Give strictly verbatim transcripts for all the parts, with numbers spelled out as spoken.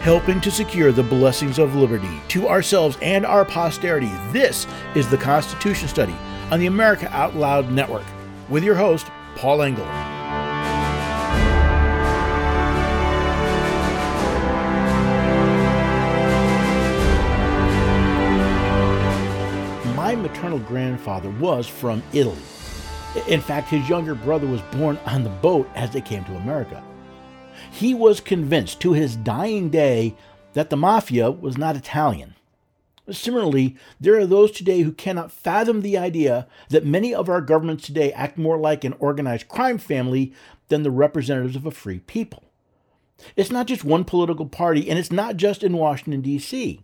helping to secure the blessings of liberty to ourselves and our posterity. This is the Constitution Study on the America Out Loud Network with your host, Paul Engel. My maternal grandfather was from Italy. In fact, his younger brother was born on the boat as they came to America. He was convinced to his dying day that the mafia was not Italian. Similarly, there are those today who cannot fathom the idea that many of our governments today act more like an organized crime family than the representatives of a free people. It's not just one political party, and it's not just in Washington, D C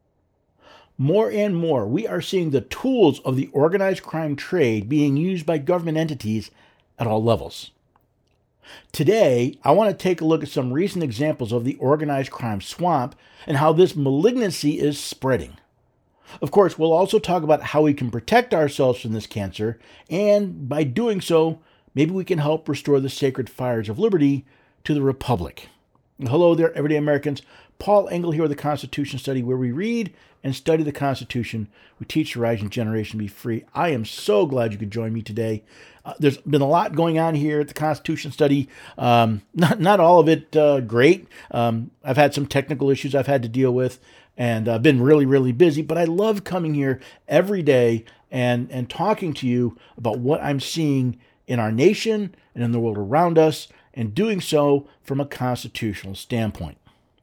More and more, we are seeing the tools of the organized crime trade being used by government entities at all levels. Today, I want to take a look at some recent examples of the organized crime swamp and how this malignancy is spreading. Of course, we'll also talk about how we can protect ourselves from this cancer, and by doing so, maybe we can help restore the sacred fires of liberty to the Republic. Hello there, everyday Americans. Paul Engel here with the Constitution Study, where we read and study the Constitution. We teach the rising generation to be free. I am so glad you could join me today. Uh, there's been a lot going on here at the Constitution Study. Um, not not all of it uh, great. Um, I've had some technical issues I've had to deal with, and I've been really, really busy. But I love coming here every day and and talking to you about what I'm seeing in our nation and in the world around us, and doing so from a constitutional standpoint.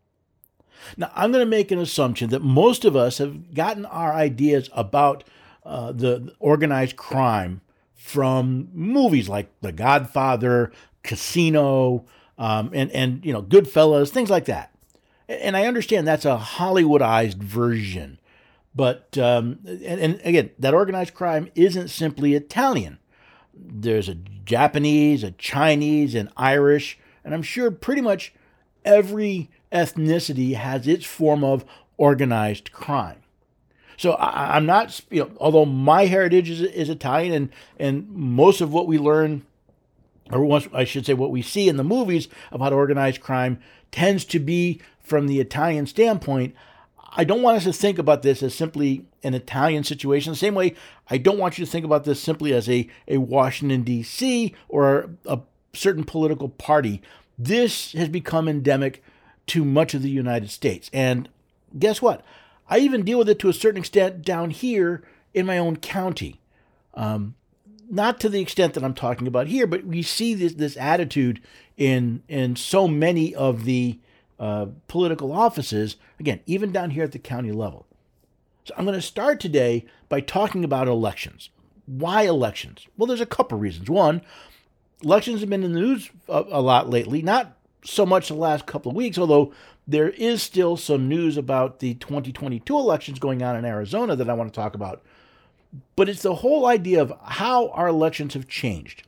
Now, I'm going to make an assumption that most of us have gotten our ideas about uh, the organized crime from movies like The Godfather, Casino, um, and, and, you know, Goodfellas, things like that. And I understand that's a Hollywoodized version. But, um, and, and again, that organized crime isn't simply Italian. There's a Japanese, a Chinese, an Irish, and I'm sure pretty much every ethnicity has its form of organized crime. So I, I'm not, you know, although my heritage is, is Italian, and, and most of what we learn, or once, I should say what we see in the movies about organized crime tends to be from the Italian standpoint, I don't want us to think about this as simply an Italian situation. The same way, I don't want you to think about this simply as a, a Washington, D C or a certain political party. This has become endemic to much of the United States. And guess what? I even deal with it to a certain extent down here in my own county. Um, not to the extent that I'm talking about here, but we see this, this attitude in, in so many of the uh, political offices, again, even down here at the county level. So I'm going to start today by talking about elections. Why elections? Well, there's a couple reasons. One, elections have been in the news a, a lot lately, not so much the last couple of weeks, although there is still some news about the twenty twenty-two elections going on in Arizona that I want to talk about. But it's the whole idea of how our elections have changed.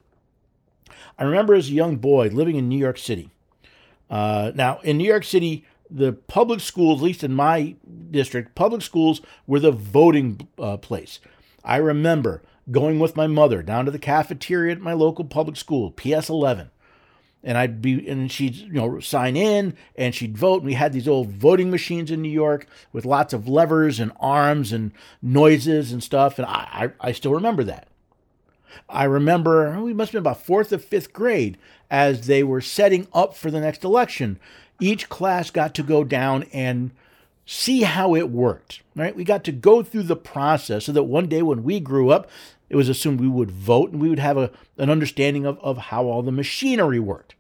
I remember as a young boy living in New York City. Uh, now, in New York City, the public schools, at least in my district, public schools were the voting uh, place. I remember going with my mother down to the cafeteria at my local public school, P S eleven. And I'd be, and she'd, you know, sign in and she'd vote. And we had these old voting machines in New York with lots of levers and arms and noises and stuff. And I, I, I still remember that. I remember, we must have been about fourth or fifth grade as they were setting up for the next election. Each class got to go down and see how it worked, right? We got to go through the process so that one day when we grew up, it was assumed we would vote and we would have a, an understanding of, of how all the machinery worked.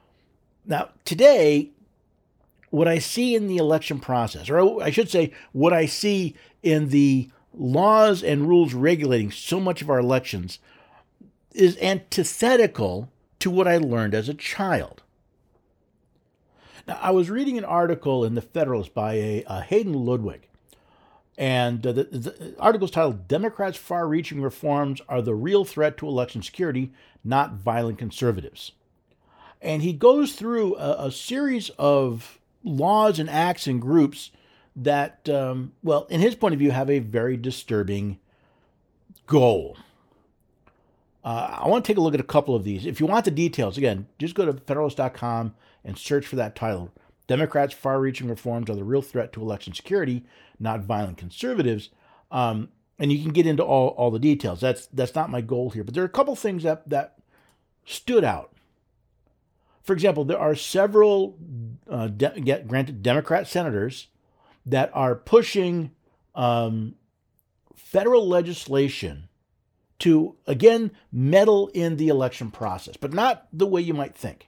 Now, today, what I see in the election process, or I should say, what I see in the laws and rules regulating so much of our elections is antithetical to what I learned as a child. Now, I was reading an article in the Federalist by a, a Hayden Ludwig. And uh, the, the article's titled, Democrats' Far-Reaching Reforms Are the Real Threat to Election Security, Not Violent Conservatives. And he goes through a, a series of laws and acts and groups that, um, well, in his point of view, have a very disturbing goal. Uh, I want to take a look at a couple of these. If you want the details, again, just go to Federalist dot com and search for that title. Democrats' far-reaching reforms are the real threat to election security, not violent conservatives. Um, and you can get into all, all the details. That's that's not my goal here. But there are a couple things that, that stood out. For example, there are several uh, de- get, granted Democrat senators that are pushing um, federal legislation to, again, meddle in the election process, but not the way you might think.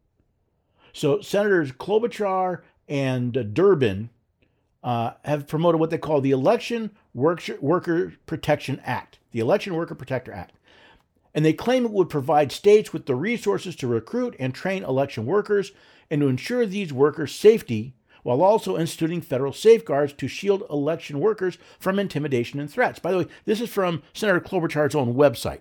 So Senators Klobuchar and uh, Durbin uh, have promoted what they call the Election Work- Worker Protection Act, the Election Worker Protector Act. And they claim it would provide states with the resources to recruit and train election workers and to ensure these workers' safety, while also instituting federal safeguards to shield election workers from intimidation and threats. By the way, this is from Senator Klobuchar's own website.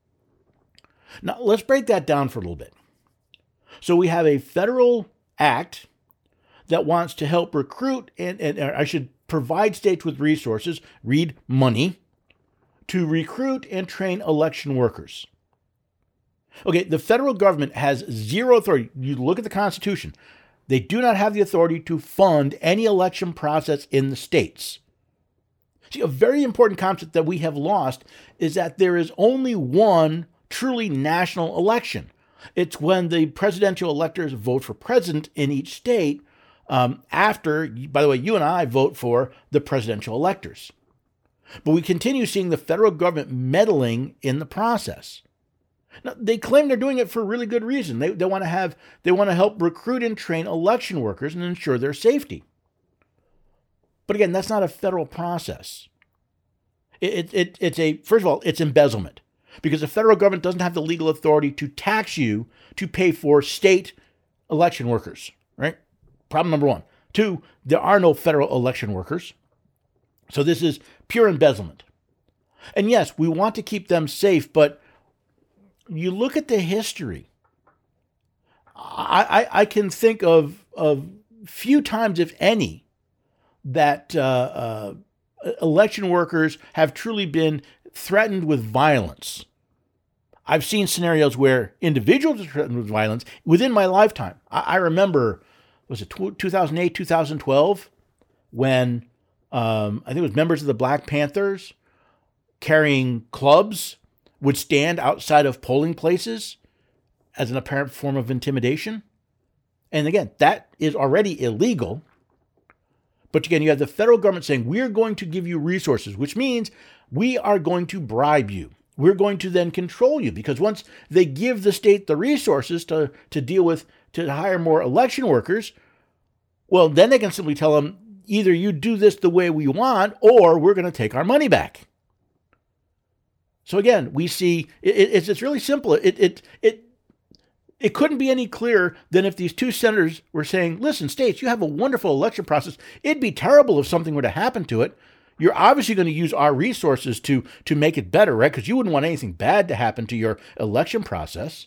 Now, let's break that down for a little bit. So we have a federal act that wants to help recruit and, and I should provide states with resources, read money, to recruit and train election workers. Okay, the federal government has zero authority. You look at the Constitution. They do not have the authority to fund any election process in the states. See, a very important concept that we have lost is that there is only one truly national election. It's when the presidential electors vote for president in each state um, after, by the way, you and I vote for the presidential electors. But we continue seeing the federal government meddling in the process. Now, they claim they're doing it for a really good reason. They, they want to have they want to help recruit and train election workers and ensure their safety. But again, that's not a federal process. It, it, it's a first of all, it's embezzlement because the federal government doesn't have the legal authority to tax you to pay for state election workers. Right? Problem number one. Two, there are no federal election workers. So this is pure embezzlement. And yes, we want to keep them safe, but you look at the history. I, I, I can think of, of few times, if any, that uh, uh, election workers have truly been threatened with violence. I've seen scenarios where individuals are threatened with violence within my lifetime. I, I remember, was it two thousand eight, two thousand twelve, when Um, I think it was members of the Black Panthers carrying clubs would stand outside of polling places as an apparent form of intimidation. And again, that is already illegal. But again, you have the federal government saying, we're going to give you resources, which means we are going to bribe you. We're going to then control you, because once they give the state the resources to, to deal with, to hire more election workers, well, then they can simply tell them, either you do this the way we want, or we're going to take our money back. So again, we see it, it's it's really simple. It it it it couldn't be any clearer than if these two senators were saying, "Listen, states, you have a wonderful election process. It'd be terrible if something were to happen to it. You're obviously going to use our resources to to make it better, right? Because you wouldn't want anything bad to happen to your election process."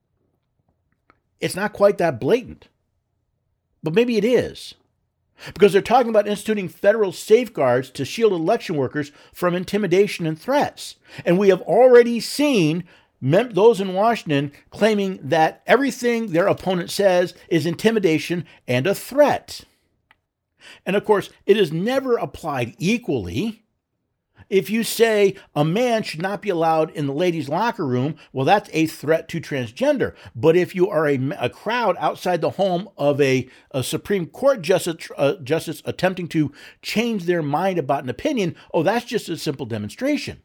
It's not quite that blatant, but maybe it is. Because they're talking about instituting federal safeguards to shield election workers from intimidation and threats. And we have already seen mem- those in Washington claiming that everything their opponent says is intimidation and a threat. And of course, it is never applied equally. If you say a man should not be allowed in the ladies' locker room, well, that's a threat to transgender. But if you are a, a crowd outside the home of a, a Supreme Court justice, uh, justice attempting to change their mind about an opinion, oh, that's just a simple demonstration.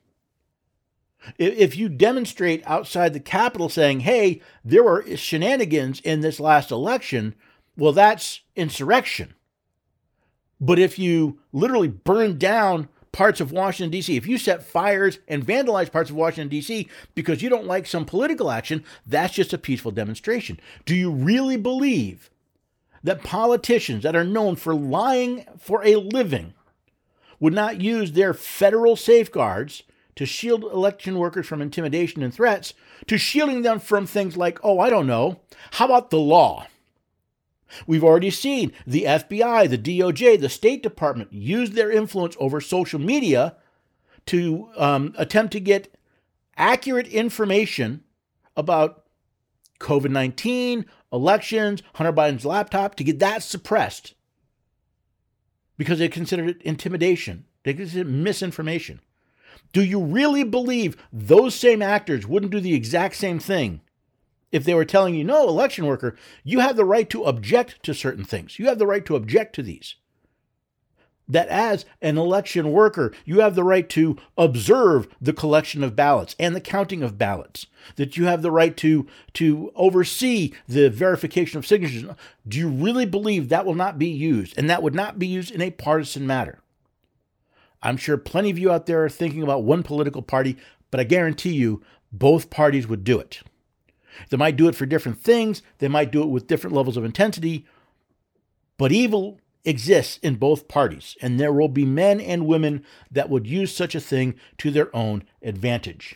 If, if you demonstrate outside the Capitol saying, hey, there were shenanigans in this last election, well, that's insurrection. But if you literally burn down parts of Washington, D C, if you set fires and vandalize parts of Washington, D C because you don't like some political action, that's just a peaceful demonstration. Do you really believe that politicians that are known for lying for a living would not use their federal safeguards to shield election workers from intimidation and threats to shielding them from things like, oh, I don't know, how about the law? We've already seen the F B I, the D O J, the State Department use their influence over social media to um, attempt to get accurate information about COVID nineteen, elections, Hunter Biden's laptop, to get that suppressed because they considered it intimidation. They considered it misinformation. Do you really believe those same actors wouldn't do the exact same thing if they were telling you, no, election worker, you have the right to object to certain things. You have the right to object to these. That as an election worker, you have the right to observe the collection of ballots and the counting of ballots, that you have the right to, to oversee the verification of signatures. Do you really believe that will not be used, and that would not be used in a partisan matter? I'm sure plenty of you out there are thinking about one political party, but I guarantee you both parties would do it. They might do it for different things. They might do it with different levels of intensity, but evil exists in both parties, and there will be men and women that would use such a thing to their own advantage.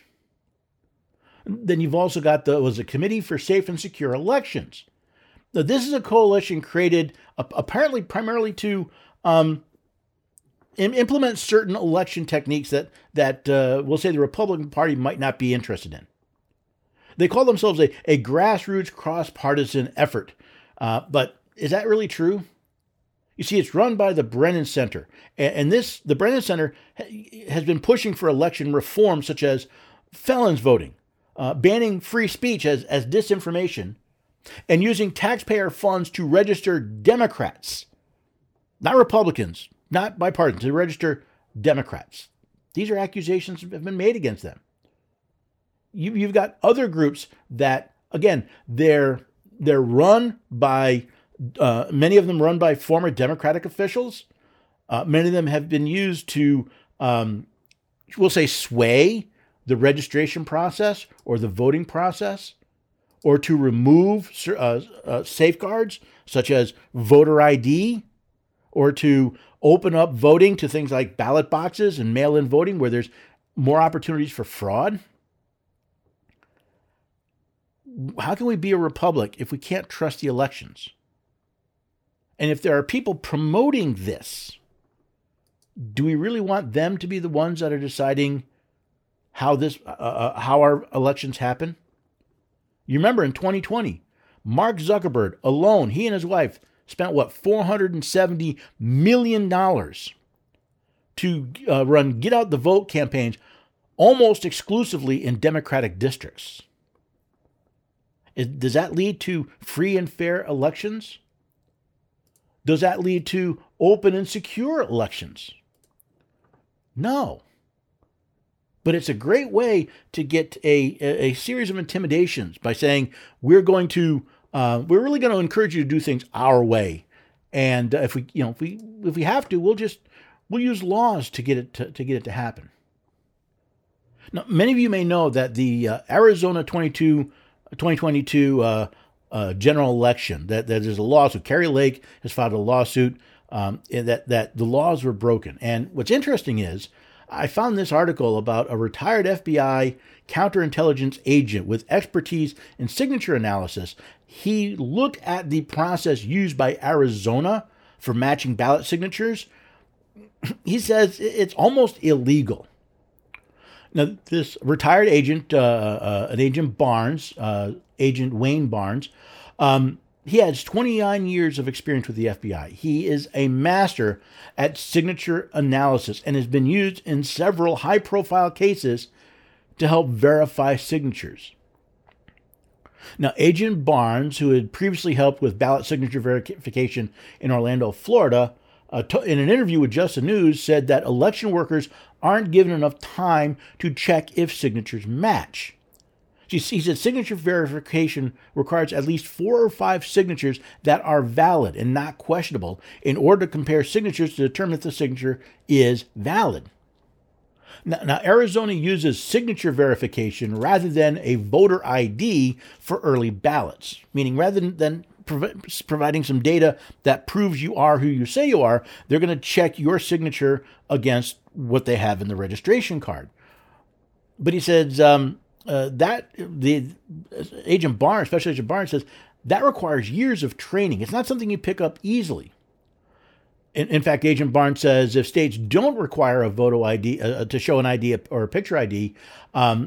Then you've also got the was a Committee for Safe and Secure Elections. Now, this is a coalition created uh, apparently primarily to um, im- implement certain election techniques that that uh, we'll say the Republican Party might not be interested in. They call themselves a, a grassroots cross-partisan effort, uh, but is that really true? You see, it's run by the Brennan Center, and this the Brennan Center has been pushing for election reform, such as felons voting, uh, banning free speech as, as disinformation, and using taxpayer funds to register Democrats, not Republicans, not bipartisan, to register Democrats. These are accusations that have been made against them. You, you've got other groups that, again, they're they're run by Uh, many of them run by former Democratic officials. Uh, many of them have been used to, um, we'll say, sway the registration process or the voting process, or to remove uh, uh, safeguards such as voter I D, or to open up voting to things like ballot boxes and mail-in voting where there's more opportunities for fraud. How can we be a republic if we can't trust the elections? And if there are people promoting this, do we really want them to be the ones that are deciding how this, uh, how our elections happen? You remember in twenty twenty, Mark Zuckerberg alone, he and his wife spent what, four hundred seventy million dollars to uh, run get out the vote campaigns almost exclusively in Democratic districts. Is, does that lead to free and fair elections? Does that lead to open and secure elections? No. But it's a great way to get a, a, a series of intimidations by saying, we're going to, uh, we're really going to encourage you to do things our way. And uh, if we, you know, if we, if we have to, we'll just, we'll use laws to get it to, to get it to happen. Now, many of you may know that the uh, Arizona twenty twenty-two uh, Uh, general election, that, that there's a lawsuit. Carrie Lake has filed a lawsuit um, that, that the laws were broken. And what's interesting is I found this article about a retired F B I counterintelligence agent with expertise in signature analysis. He looked at the process used by Arizona for matching ballot signatures. He says it's almost illegal. Now, this retired agent, uh, uh, an agent Barnes, uh, Agent Wayne Barnes, um, he has twenty-nine years of experience with the F B I. He is a master at signature analysis and has been used in several high-profile cases to help verify signatures. Now, Agent Barnes, who had previously helped with ballot signature verification in Orlando, Florida, uh, t- in an interview with Just the News, said that election workers aren't given enough time to check if signatures match. He said signature verification requires at least four or five signatures that are valid and not questionable in order to compare signatures to determine if the signature is valid. Now, now Arizona uses signature verification rather than a voter I D for early ballots, meaning rather than, than prov- providing some data that proves you are who you say you are, they're going to check your signature against what they have in the registration card. But he says, um, Uh, that the Agent Barnes, Special Agent Barnes says that requires years of training. It's not something you pick up easily. In, in fact, Agent Barnes says if states don't require a photo I D uh, to show an I D or a picture I D, um,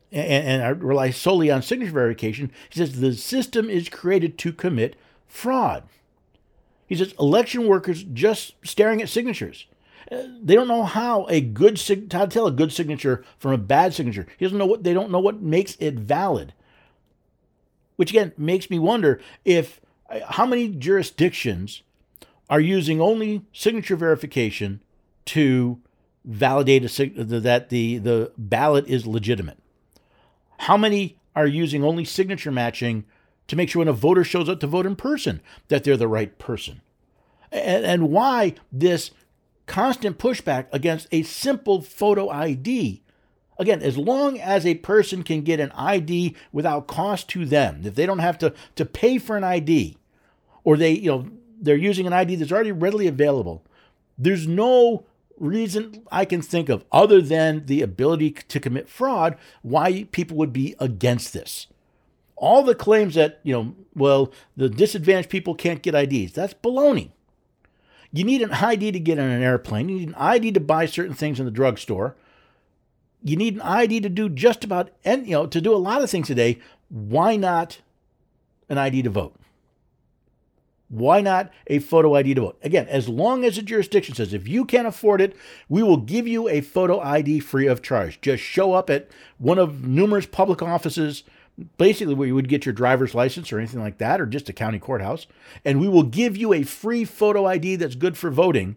and, and I rely solely on signature verification. He says the system is created to commit fraud. He says election workers just staring at signatures. They don't know how a good sig- how to tell a good signature from a bad signature. He doesn't know what they don't know what makes it valid. Which again makes me wonder if how many jurisdictions are using only signature verification to validate a sig- that the, the ballot is legitimate. How many are using only signature matching to make sure when a voter shows up to vote in person that they're the right person? And, and why this constant pushback against a simple photo I D? Again, as long as a person can get an I D without cost to them, if they don't have to, to pay for an I D, or they, you know, they're using an I D that's already readily available, there's no reason I can think of other than the ability to commit fraud why people would be against this. All the claims that, you know, well, the disadvantaged people can't get I Ds, that's baloney. You need an I D to get on an airplane. You need an I D to buy certain things in the drugstore. You need an I D to do just about, and you know, to do a lot of things today. Why not an I D to vote? Why not a photo I D to vote? Again, as long as the jurisdiction says, if you can't afford it, we will give you a photo I D free of charge. Just show up at one of numerous public offices, basically where you would get your driver's license or anything like that, or just a county courthouse, and we will give you a free photo I D that's good for voting.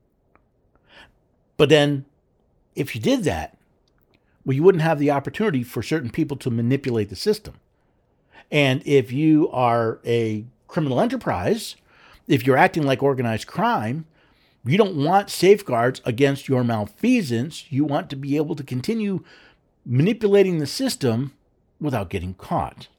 But then, if you did that, well, you wouldn't have the opportunity for certain people to manipulate the system. And if you are a criminal enterprise, if you're acting like organized crime, you don't want safeguards against your malfeasance. You want to be able to continue manipulating the system without getting caught.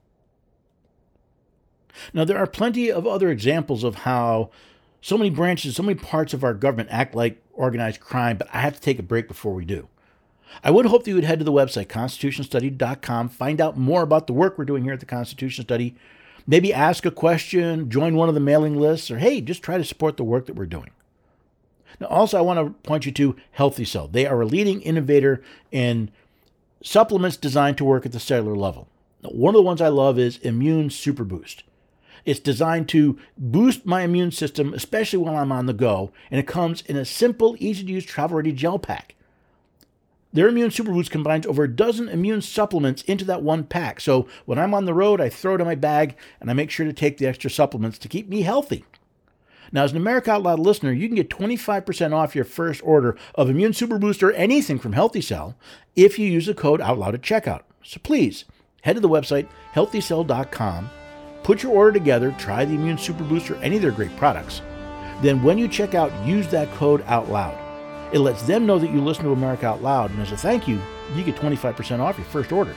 Now, there are plenty of other examples of how so many branches, so many parts of our government act like organized crime, but I have to take a break before we do. I would hope that you would head to the website, constitution study dot com, find out more about the work we're doing here at the Constitution Study, maybe ask a question, join one of the mailing lists, or hey, just try to support the work that we're doing. Now, also, I want to point you to Healthy Cell. They are a leading innovator in supplements designed to work at the cellular level. Now, one of the ones I love is Immune Super Boost. It's designed to boost my immune system, especially while I'm on the go, and it comes in a simple, easy-to-use, travel-ready gel pack. Their Immune Super Boost combines over a dozen immune supplements into that one pack. So when I'm on the road, I throw it in my bag, and I make sure to take the extra supplements to keep me healthy. Now, as an America Out Loud listener, you can get twenty-five percent off your first order of Immune Super Boost or anything from Healthy Cell if you use the code OUTLOUD at checkout. So please, head to the website, healthy cell dot com, put your order together, try the Immune Super Boost or any of their great products. Then when you check out, use that code OUTLOUD. It lets them know that you listen to America Out Loud, and as a thank you, you get twenty-five percent off your first order.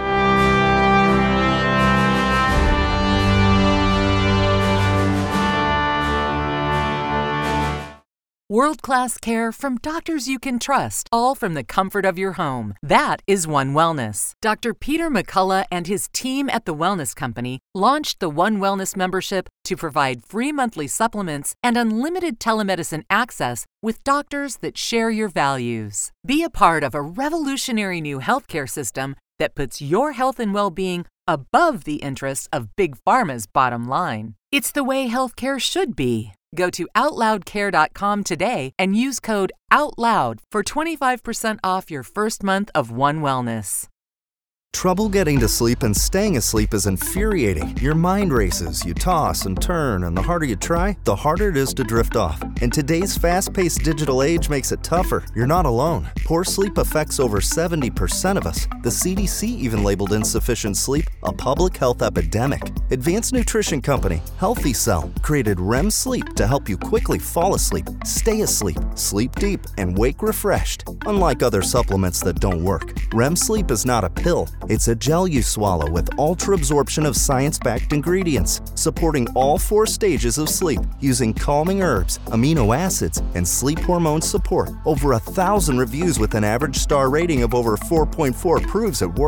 World-class care from doctors you can trust, all from the comfort of your home. That is One Wellness. Doctor Peter McCullough and his team at The Wellness Company launched the One Wellness membership to provide free monthly supplements and unlimited telemedicine access with doctors that share your values. Be a part of a revolutionary new healthcare system that puts your health and well-being above the interests of Big Pharma's bottom line. It's the way healthcare should be. Go to out loud care dot com today and use code OUTLOUD for twenty-five percent off your first month of One Wellness. Trouble getting to sleep and staying asleep is infuriating. Your mind races, you toss and turn, and the harder you try, the harder it is to drift off. And today's fast-paced digital age makes it tougher. You're not alone. Poor sleep affects over seventy percent of us. The C D C even labeled insufficient sleep a public health epidemic. Advanced nutrition company Healthy Cell created R E M sleep to help you quickly fall asleep, stay asleep, sleep deep, and wake refreshed. Unlike other supplements that don't work, R E M sleep is not a pill. It's a gel you swallow with ultra-absorption of science-backed ingredients, supporting all four stages of sleep using calming herbs, amino acids, and sleep hormone support. Over a thousand reviews with an average star rating of over four point four proves it works.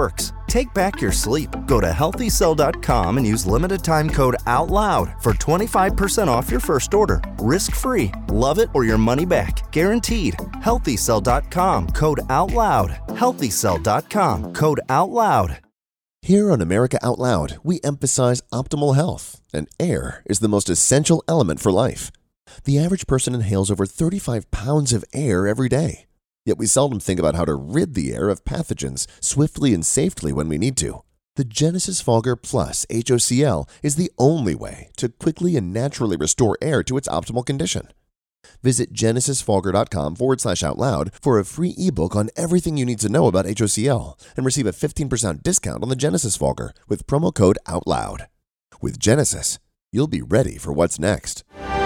Take back your sleep. Go to healthy cell dot com and use limited time code OUTLOUD for twenty-five percent off your first order. Risk-free. Love it or your money back. Guaranteed. healthy cell dot com, code OUTLOUD. healthy cell dot com, code OUTLOUD. Here on America Out Loud, we emphasize optimal health, and air is the most essential element for life. The average person inhales over thirty-five pounds of air every day, yet we seldom think about how to rid the air of pathogens swiftly and safely when we need to. The Genesis Fogger Plus H O C L is the only way to quickly and naturally restore air to its optimal condition. Visit genesisfogger.com forward slash out loud for a free ebook on everything you need to know about H O C L and receive a fifteen percent discount on the Genesis Fogger with promo code OUTLOUD. With Genesis, you'll be ready for what's next.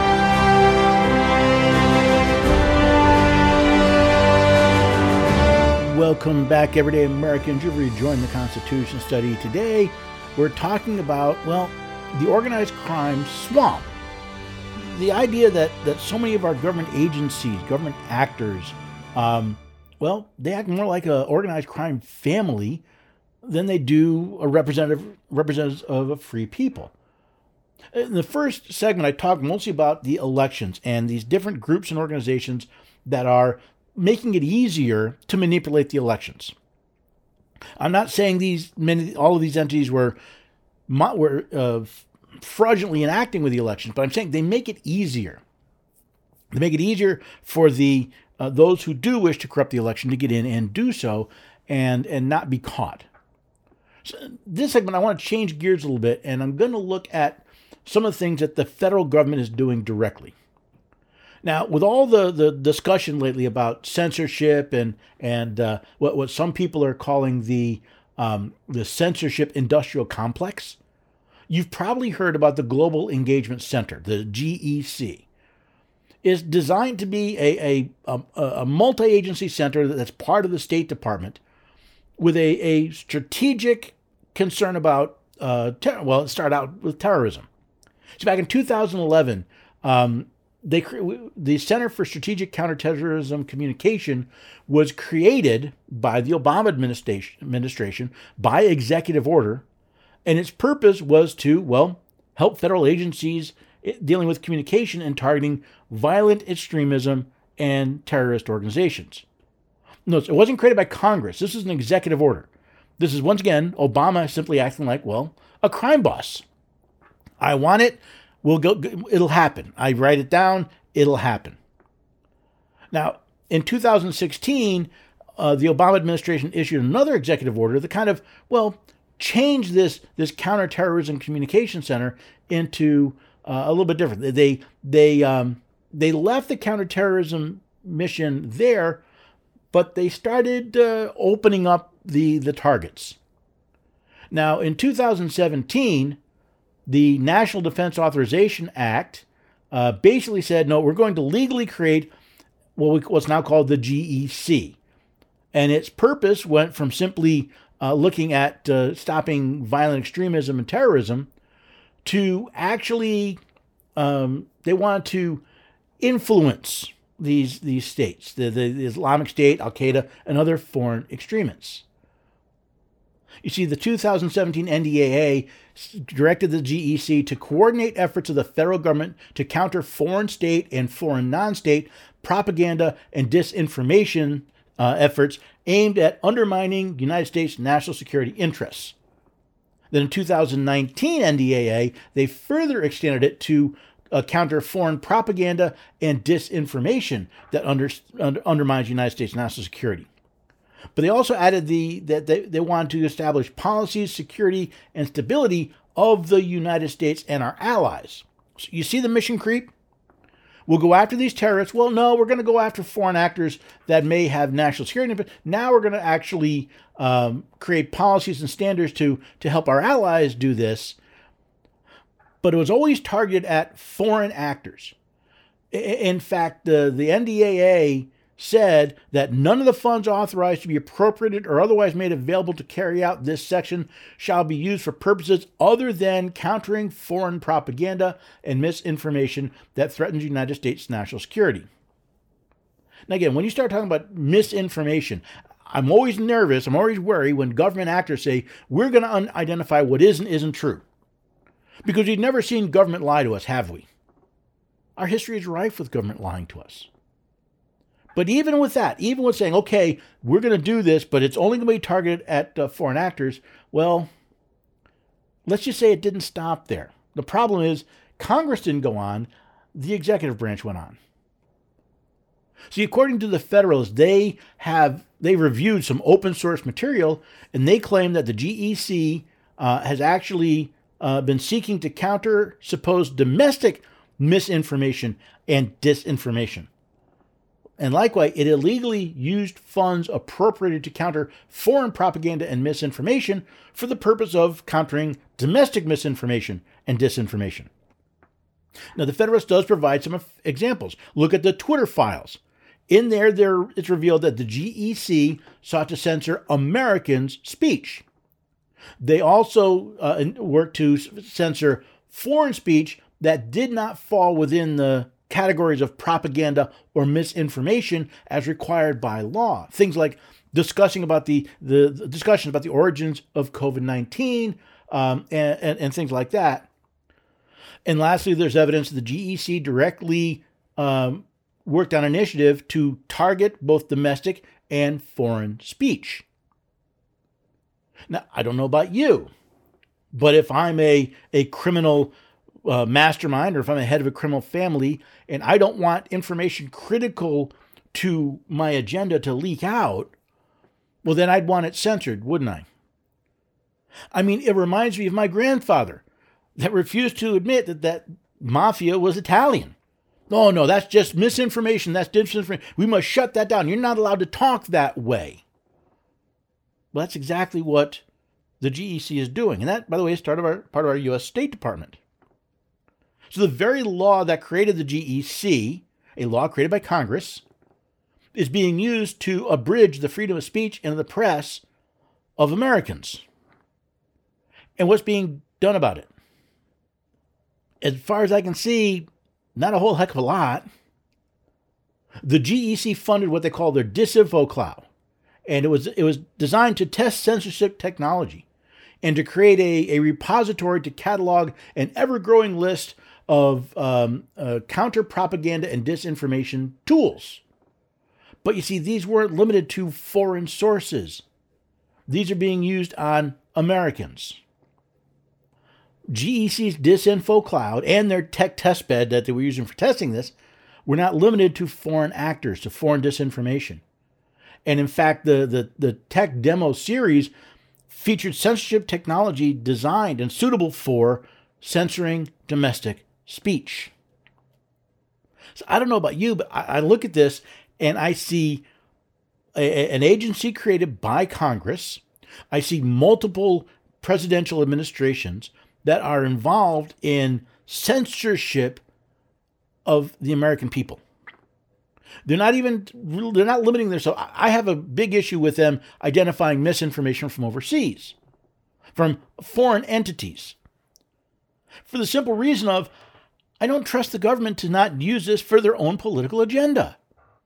Welcome back, everyday Americans. You've rejoined the Constitution Study. Today, we're talking about, well, the organized crime swamp. The idea that, that so many of our government agencies, government actors, um, well, they act more like an organized crime family than they do a representative representative of a free people. In the first segment, I talked mostly about the elections and these different groups and organizations that are making it easier to manipulate the elections. I'm not saying these many, all of these entities were were uh, fraudulently enacting with the elections, but I'm saying they make it easier. They make it easier for the uh, those who do wish to corrupt the election to get in and do so, and and not be caught. So this segment, I want to change gears a little bit, and I'm going to look at some of the things that the federal government is doing directly. Now, with all the, the discussion lately about censorship and and uh, what what some people are calling the um, the censorship industrial complex, you've probably heard about the Global Engagement Center, the G E C. It's designed to be a a, a, a multi-agency center that's part of the State Department, with a, a strategic concern about uh, ter- well, it started out with terrorism. So back in two thousand eleven. Um, They, the Center for Strategic Counterterrorism Communication was created by the Obama administration, administration by executive order, and its purpose was to, well, help federal agencies dealing with communication and targeting violent extremism and terrorist organizations. Notice, it wasn't created by Congress. This is an executive order. This is, once again, Obama simply acting like, well, a crime boss. I want it. We'll go. It'll happen. I write it down. It'll happen. Now, in two thousand sixteen, uh, the Obama administration issued another executive order that kind of, well, changed this this counterterrorism communication center into uh, a little bit different. They they um, they left the counterterrorism mission there, but they started uh, opening up the the targets. Now, in two thousand seventeen. The National Defense Authorization Act uh, basically said, no, we're going to legally create what we, what's now called the G E C. And its purpose went from simply uh, looking at uh, stopping violent extremism and terrorism to actually, um, they wanted to influence these, these states, the, the, the Islamic State, Al-Qaeda, and other foreign extremists. You see, the two thousand seventeen N D A A directed the G E C to coordinate efforts of the federal government to counter foreign state and foreign non-state propaganda and disinformation uh, efforts aimed at undermining United States national security interests. Then in two thousand nineteen N D A A, they further extended it to uh, counter foreign propaganda and disinformation that under, under, undermines United States national security. But they also added the that they, they wanted to establish policies, security, and stability of the United States and our allies. So you see the mission creep? We'll go after these terrorists. Well, no, we're going to go after foreign actors that may have national security. But now we're going to actually um, create policies and standards to, to help our allies do this. But it was always targeted at foreign actors. In fact, the, the N D A A said that none of the funds authorized to be appropriated or otherwise made available to carry out this section shall be used for purposes other than countering foreign propaganda and misinformation that threatens the United States national security. Now again, when you start talking about misinformation, I'm always nervous, I'm always worried when government actors say, we're going to un- identify what is and isn't true. Because we've never seen government lie to us, have we? Our history is rife with government lying to us. But even with that, even with saying, okay, we're going to do this, but it's only going to be targeted at uh, foreign actors, well, let's just say it didn't stop there. The problem is Congress didn't go on, the executive branch went on. See, according to the Federalists, they have they reviewed some open source material, and they claim that the G E C uh, has actually uh, been seeking to counter supposed domestic misinformation and disinformation. And likewise, it illegally used funds appropriated to counter foreign propaganda and misinformation for the purpose of countering domestic misinformation and disinformation. Now, the Federalist does provide some examples. Look at the Twitter files. In there, there it's revealed that the G E C sought to censor Americans' speech. They also uh, worked to censor foreign speech that did not fall within the categories of propaganda or misinformation as required by law. Things like discussing about the, the, the discussions about the origins of COVID nineteen um, and, and, and things like that. And lastly, there's evidence that the G E C directly um, worked on an initiative to target both domestic and foreign speech. Now, I don't know about you, but if I'm a, a criminal uh, mastermind, or if I'm a head of a criminal family, and I don't want information critical to my agenda to leak out, well, then I'd want it censored, wouldn't I? I mean, it reminds me of my grandfather that refused to admit that that mafia was Italian. Oh, no, that's just misinformation. That's disinformation. We must shut that down. You're not allowed to talk that way. Well, that's exactly what the G E C is doing. And that, by the way, is part of our, part of our U S State Department. So the very law that created the G E C, a law created by Congress, is being used to abridge the freedom of speech and of the press of Americans. And what's being done about it? As far as I can see, not a whole heck of a lot. The G E C funded what they call their Disinfo Cloud, and it was it was designed to test censorship technology and to create a, a repository to catalog an ever-growing list of um, uh, counter-propaganda and disinformation tools. But you see, these weren't limited to foreign sources. These are being used on Americans. G E C's Disinfo Cloud and their tech testbed that they were using for testing this were not limited to foreign actors, to foreign disinformation. And in fact, the, the, the tech demo series featured censorship technology designed and suitable for censoring domestic speech. So I don't know about you, but I, I look at this and I see a, a, an agency created by Congress. I see multiple presidential administrations that are involved in censorship of the American people. They're not even, they're not limiting their, so I have a big issue with them identifying misinformation from overseas, from foreign entities. For the simple reason of, I don't trust the government to not use this for their own political agenda.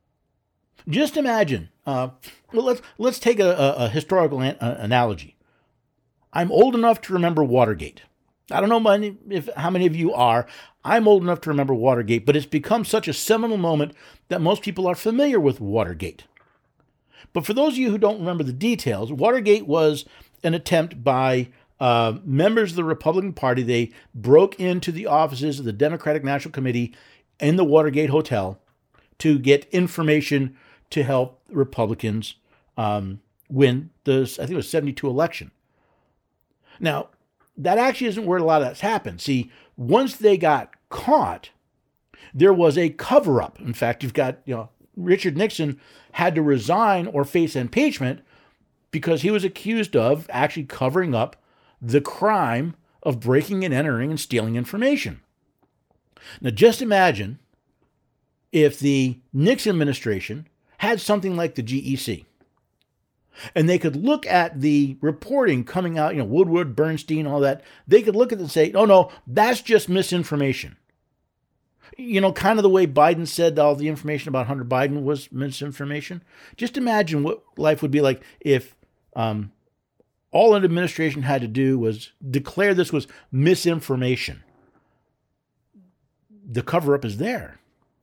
Just imagine, uh, well, let's, let's take a, a, a historical an, a, analogy. I'm old enough to remember Watergate. I don't know many, if, how many of you are. I'm old enough to remember Watergate, but it's become such a seminal moment that most people are familiar with Watergate. But for those of you who don't remember the details, Watergate was an attempt by uh, members of the Republican Party. They broke into the offices of the Democratic National Committee in the Watergate Hotel to get information to help Republicans um, win the, I think it was seventy-two election. Now, that actually isn't where a lot of that's happened. See, once they got caught, there was a cover-up. In fact, you've got, you know, Richard Nixon had to resign or face impeachment because he was accused of actually covering up the crime of breaking and entering and stealing information. Now, just imagine if the Nixon administration had something like the G E C. And they could look at the reporting coming out, you know, Woodward, Bernstein, all that. They could look at it and say, oh, no, that's just misinformation. You know, kind of the way Biden said all the information about Hunter Biden was misinformation. Just imagine what life would be like if um, all an administration had to do was declare this was misinformation. The cover-up is there.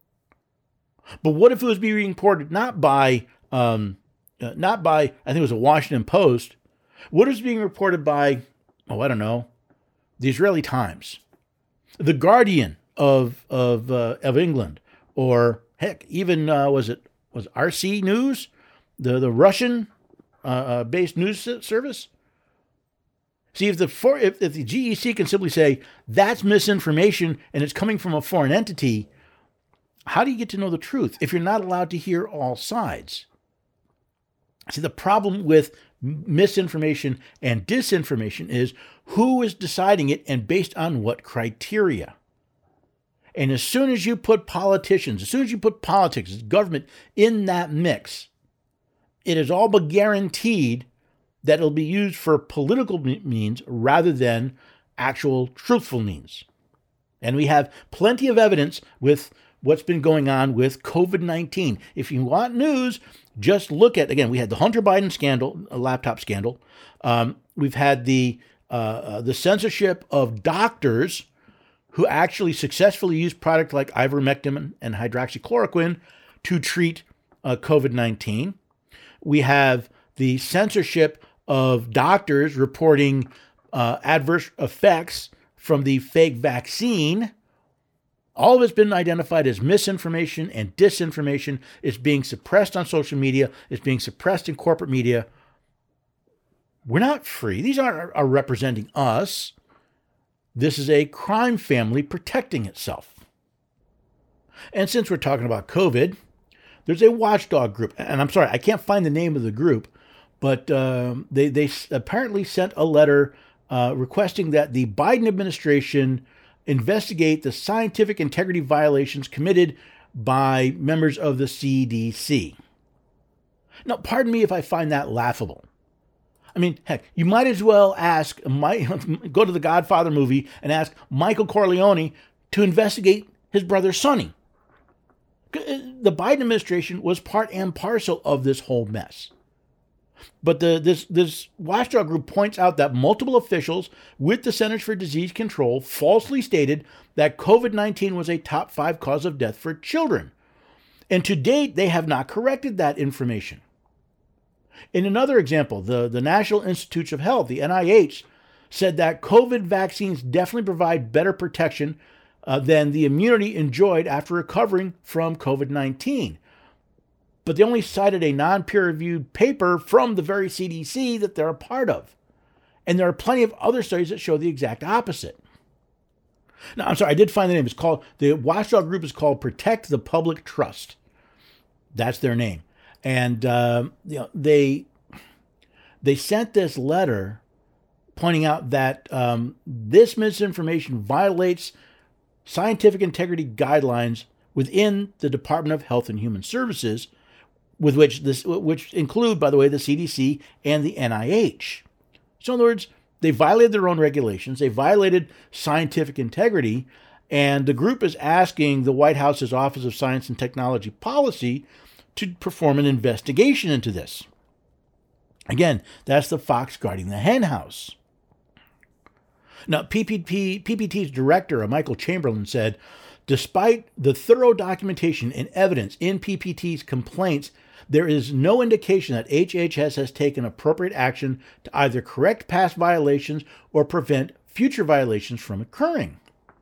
But what if it was being reported not by, um, uh, not by, I think it was a Washington Post. What is being reported by, oh, I don't know, the Israeli Times, the Guardian of of uh, of England, or heck, even uh, was it was R C News, the the Russian uh, uh, based news service? See, if the for, if, if the G E C can simply say that's misinformation and it's coming from a foreign entity, how do you get to know the truth if you're not allowed to hear all sides? See, the problem with misinformation and disinformation is who is deciding it and based on what criteria. And as soon as you put politicians, as soon as you put politics, government in that mix, it is all but guaranteed that it'll be used for political means rather than actual truthful means. And we have plenty of evidence with what's been going on with COVID nineteen. If you want news, just look at, again, we had the Hunter Biden scandal, a laptop scandal. Um, we've had the uh, uh, the censorship of doctors who actually successfully use products like ivermectin and hydroxychloroquine to treat uh, COVID nineteen. We have the censorship of doctors reporting uh, adverse effects from the fake vaccine. All of it's been identified as misinformation and disinformation. It's being suppressed on social media. It's being suppressed in corporate media. We're not free. These aren't are representing us. This is a crime family protecting itself. And since we're talking about COVID, there's a watchdog group. And I'm sorry, I can't find the name of the group, but um, they, they apparently sent a letter uh, requesting that the Biden administration investigate the scientific integrity violations committed by members of the C D C. Now, pardon me if I find that laughable. I mean, heck, you might as well ask, go to the Godfather movie and ask Michael Corleone to investigate his brother Sonny. The Biden administration was part and parcel of this whole mess. But the, this, this watchdog group points out that multiple officials with the Centers for Disease Control falsely stated that COVID nineteen was a top five cause of death for children. And to date, they have not corrected that information. In another example, the, the National Institutes of Health, the N I H, said that COVID vaccines definitely provide better protection uh, than the immunity enjoyed after recovering from COVID nineteen. But they only cited a non-peer-reviewed paper from the very C D C that they're a part of. And there are plenty of other studies that show the exact opposite. Now, I'm sorry, I did find the name. It's called, the watchdog group is called Protect the Public Trust. That's their name. And uh, you know, they they sent this letter pointing out that um, this misinformation violates scientific integrity guidelines within the Department of Health and Human Services, with which this which include, by the way, the C D C and the N I H. So in other words, they violated their own regulations, they violated scientific integrity, and the group is asking the White House's Office of Science and Technology Policy to perform an investigation into this. Again, that's the fox guarding the hen house. Now, P P T, P P T's director, Michael Chamberlain, said, despite the thorough documentation and evidence in P P T's complaints, there is no indication that H H S has taken appropriate action to either correct past violations or prevent future violations from occurring.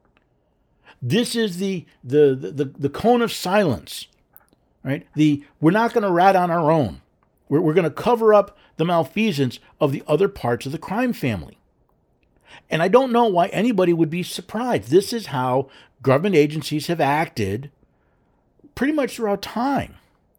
This is the, the, the, the cone of silence. Right? The we're not going to rat on our own. We're, we're going to cover up the malfeasance of the other parts of the crime family. And I don't know why anybody would be surprised. This is how government agencies have acted pretty much throughout time.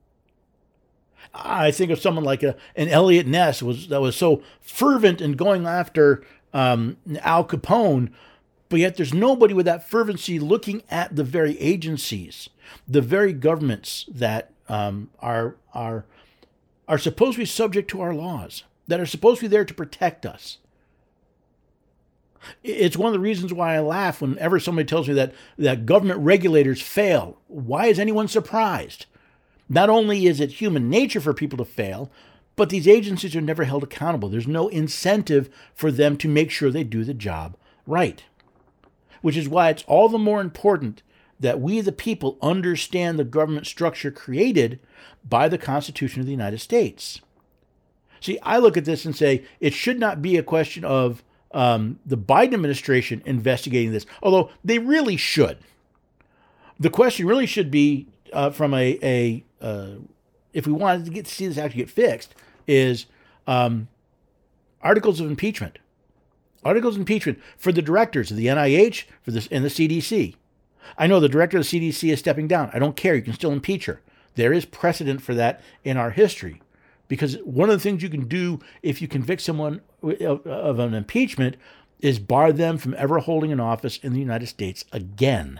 I think of someone like a, an Elliot Ness was that was so fervent in going after um, Al Capone, but yet there's nobody with that fervency looking at the very agencies, the very governments that um, are are are supposed to be subject to our laws, that are supposed to be there to protect us. It's one of the reasons why I laugh whenever somebody tells me that, that government regulators fail. Why is anyone surprised? Not only is it human nature for people to fail, but these agencies are never held accountable. There's no incentive for them to make sure they do the job right. Which is why it's all the more important that we, the people, understand the government structure created by the Constitution of the United States. See, I look at this and say it should not be a question of um, the Biden administration investigating this, although they really should. The question really should be uh, from a, a uh, if we wanted to get to see this actually get fixed, is um, articles of impeachment. Articles of impeachment for the directors of the N I H for this and the C D C. I know the director of the C D C is stepping down. I don't care. You can still impeach her. There is precedent for that in our history. Because one of the things you can do if you convict someone of, of an impeachment is bar them from ever holding an office in the United States again.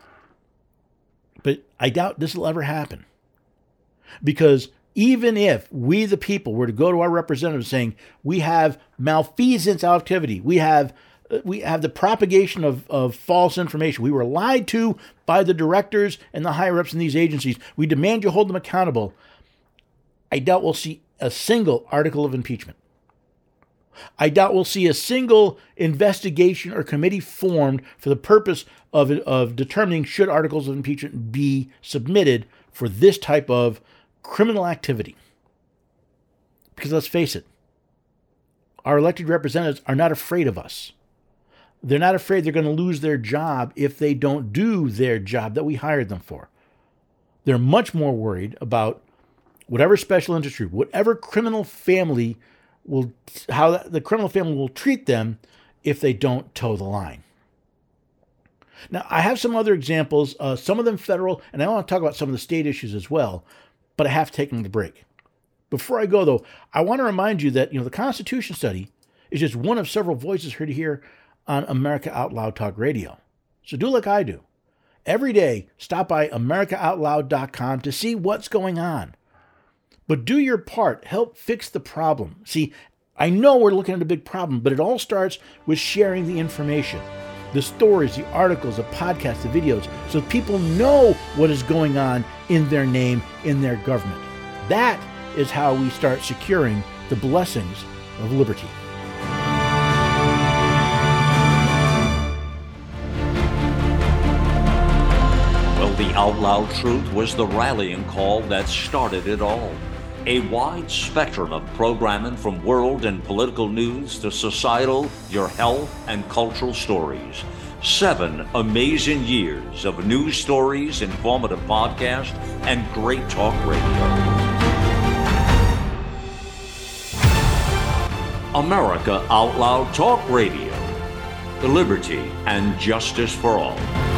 But I doubt this will ever happen. Because even if we, the people, were to go to our representatives saying we have malfeasance activity, we have we have the propagation of, of false information, we were lied to by the directors and the higher-ups in these agencies, we demand you hold them accountable, I doubt we'll see a single article of impeachment. I doubt we'll see a single investigation or committee formed for the purpose of, of determining should articles of impeachment be submitted for this type of criminal activity. Because let's face it, our elected representatives are not afraid of us. They're not afraid they're going to lose their job if they don't do their job that we hired them for. They're much more worried about whatever special interest group, whatever criminal family will, how the criminal family will treat them if they don't toe the line. Now, I have some other examples, uh, some of them federal, and I want to talk about some of the state issues as well, but I have to take the break. Before I go, though, I want to remind you that, you know, the Constitution Study is just one of several voices heard here on America Out Loud Talk Radio. So do like I do. Every day, stop by America Out Loud dot com to see what's going on. But do your part. Help fix the problem. See, I know we're looking at a big problem, but it all starts with sharing the information, the stories, the articles, the podcasts, the videos, so people know what is going on in their name, in their government. That is how we start securing the blessings of liberty. Well, the Out Loud Truth was the rallying call that started it all. A wide spectrum of programming from world and political news to societal, your health, and cultural stories. Seven amazing years of news stories, informative podcasts, and great talk radio. America Out Loud Talk Radio. Liberty and justice for all.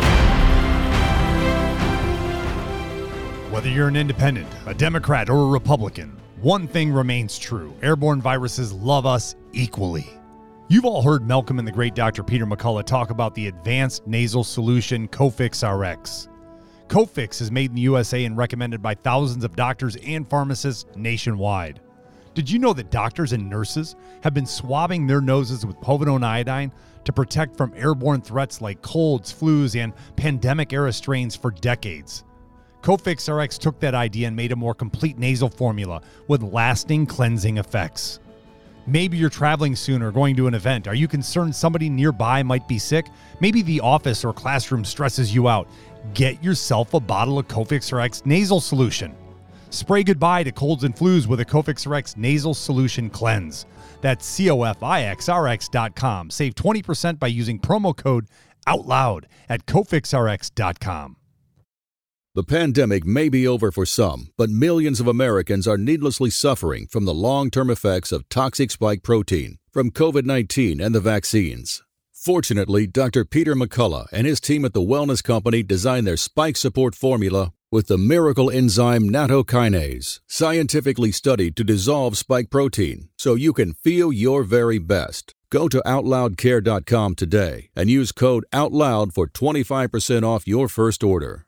Whether you're an independent, a Democrat, or a Republican, one thing remains true. Airborne viruses love us equally. You've all heard Malcolm and the great Doctor Peter McCullough talk about the advanced nasal solution Cofix R X. Cofix is made in the U S A and recommended by thousands of doctors and pharmacists nationwide. Did you know that doctors and nurses have been swabbing their noses with povidone iodine to protect from airborne threats like colds, flus, and pandemic-era strains for decades? Cofix R X took that idea and made a more complete nasal formula with lasting cleansing effects. Maybe you're traveling soon or going to an event. Are you concerned somebody nearby might be sick? Maybe the office or classroom stresses you out. Get yourself a bottle of Cofix R X nasal solution. Spray goodbye to colds and flus with a Cofix R X nasal solution cleanse. That's C O F I X R X dot com. Save twenty percent by using promo code OUTLOUD at Cofix R X dot com. The pandemic may be over for some, but millions of Americans are needlessly suffering from the long-term effects of toxic spike protein from covid nineteen and the vaccines. Fortunately, Doctor Peter McCullough and his team at the Wellness Company designed their spike support formula with the miracle enzyme nattokinase, scientifically studied to dissolve spike protein so you can feel your very best. Go to out loud care dot com today and use code OUTLOUD for twenty-five percent off your first order.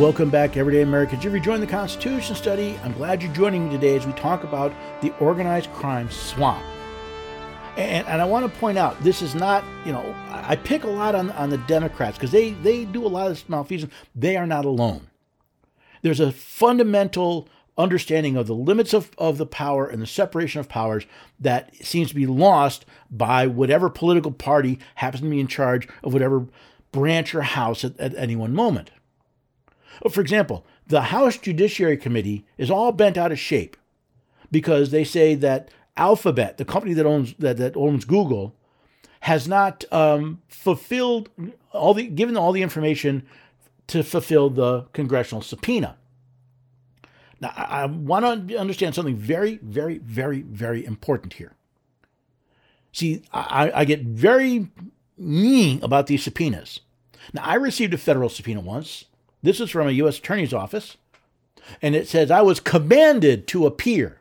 Welcome back, everyday Americans. If you're joining the Constitution Study, I'm glad you're joining me today as we talk about the organized crime swamp. And, and I want to point out, this is not, you know, I pick a lot on, on the Democrats because they, they do a lot of this malfeasance. They are not alone. There's a fundamental understanding of the limits of, of the power and the separation of powers that seems to be lost by whatever political party happens to be in charge of whatever branch or house at, at any one moment. For example, the House Judiciary Committee is all bent out of shape because they say that Alphabet, the company that owns that, that owns Google, has not um, fulfilled all the given all the information to fulfill the congressional subpoena. Now, I, I want to understand something very, very, very, very important here. See, I, I get very mean about these subpoenas. Now, I received a federal subpoena once. This is from a U S Attorney's office, and it says I was commanded to appear.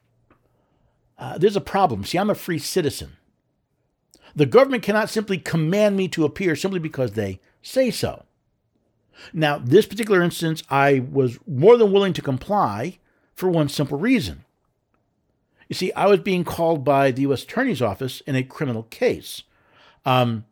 Uh, there's a problem. See, I'm a free citizen. The government cannot simply command me to appear simply because they say so. Now, this particular instance, I was more than willing to comply for one simple reason. You see, I was being called by the U S Attorney's office in a criminal case. Um,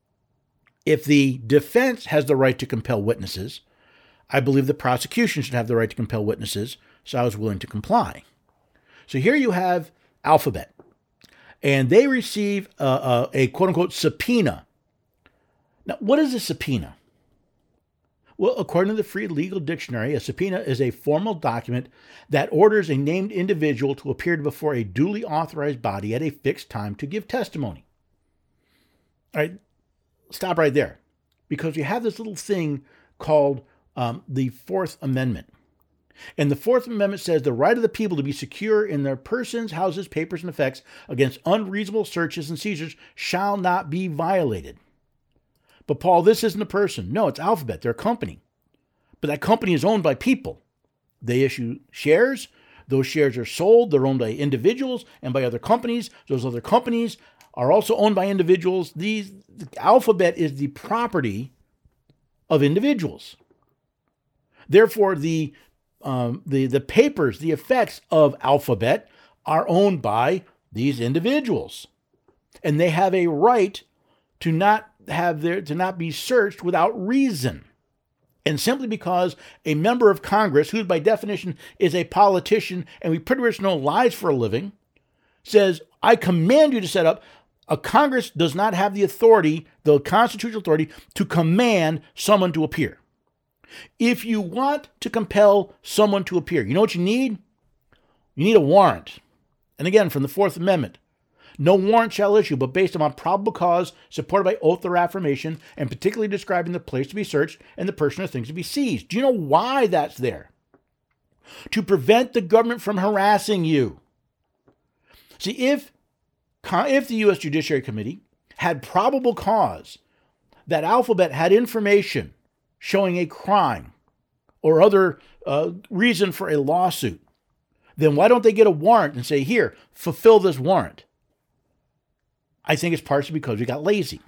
if the defense has the right to compel witnesses, I believe the prosecution should have the right to compel witnesses, so I was willing to comply. So here you have Alphabet, and they receive a, a, a quote-unquote subpoena. Now, what is a subpoena? Well, according to the Free Legal Dictionary, a subpoena is a formal document that orders a named individual to appear before a duly authorized body at a fixed time to give testimony. All right, stop right there, because you have this little thing called um, the Fourth Amendment. And the Fourth Amendment says the right of the people to be secure in their persons, houses, papers, and effects against unreasonable searches and seizures shall not be violated. But Paul, this isn't a person. No, it's Alphabet. They're a company. But that company is owned by people. They issue shares. Those shares are sold. They're owned by individuals and by other companies. Those other companies are also owned by individuals. These Alphabet is the property of individuals. Therefore, the Um, the, the papers, the effects of Alphabet are owned by these individuals. And they have a right to not have their, to not be searched without reason. And simply because a member of Congress, who by definition is a politician, and we pretty much know lies for a living, says, I command you to set up, a Congress does not have the authority, the constitutional authority, to command someone to appear. If you want to compel someone to appear, you know what you need? You need a warrant. And again, from the Fourth Amendment, no warrant shall issue, but based upon probable cause, supported by oath or affirmation, and particularly describing the place to be searched and the person or things to be seized. Do you know why that's there? To prevent the government from harassing you. See, if, if the U S Judiciary Committee had probable cause that Alphabet had information showing a crime or other uh, reason for a lawsuit, then why don't they get a warrant and say, here, fulfill this warrant? I think it's partially because we got lazy.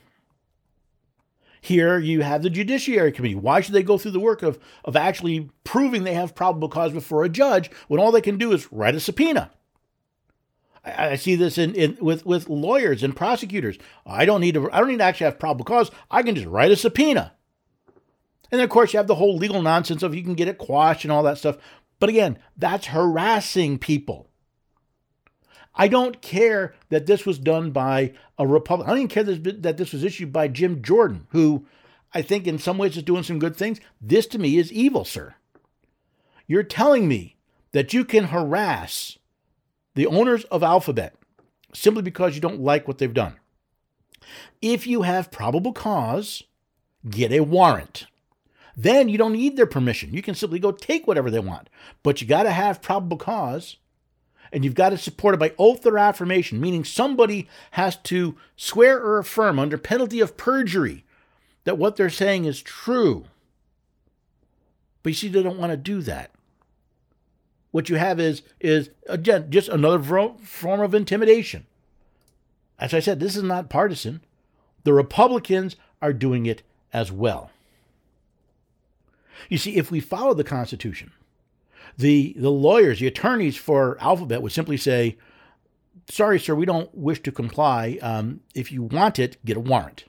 Here you have the Judiciary Committee. Why should they go through the work of, of actually proving they have probable cause before a judge when all they can do is write a subpoena? I, I see this in, in with, with lawyers and prosecutors. I don't need to I don't need to actually have probable cause. I can just write a subpoena. And then, of course, you have the whole legal nonsense of you can get it quashed and all that stuff. But again, that's harassing people. I don't care that this was done by a Republican. I don't even care that this was issued by Jim Jordan, who I think in some ways is doing some good things. This to me is evil, sir. You're telling me that you can harass the owners of Alphabet simply because you don't like what they've done. If you have probable cause, get a warrant. Then you don't need their permission. You can simply go take whatever they want. But you got to have probable cause, and you've got to support it by oath or affirmation, meaning somebody has to swear or affirm under penalty of perjury that what they're saying is true. But you see, they don't want to do that. What you have is, is again, just another form of intimidation. As I said, this is not partisan. The Republicans are doing it as well. You see, if we follow the Constitution, the, the lawyers, the attorneys for Alphabet would simply say, sorry, sir, we don't wish to comply. Um, if you want it, get a warrant.